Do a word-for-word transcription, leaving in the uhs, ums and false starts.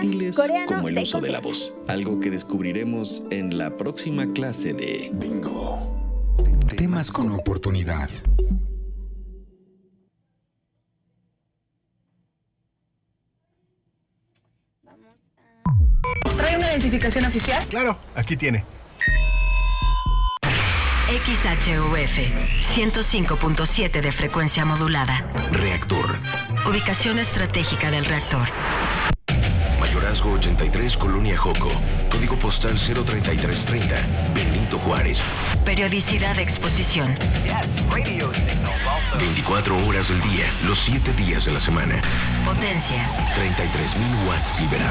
sutiles Coreano, como el de uso de la voz. Algo que descubriremos en la próxima clase de Bingo. Temas con oportunidad. ¿Trae una identificación oficial? Claro, aquí tiene. X H U F, ciento cinco punto siete de frecuencia modulada. Reactor. Ubicación estratégica del reactor. Mayorazgo ochenta y tres, Colonia Joco. Código postal cero treinta y tres treinta, Benito Juárez. Periodicidad de exposición. veinticuatro horas del día, los siete días de la semana. Potencia. treinta y tres mil watts liberados.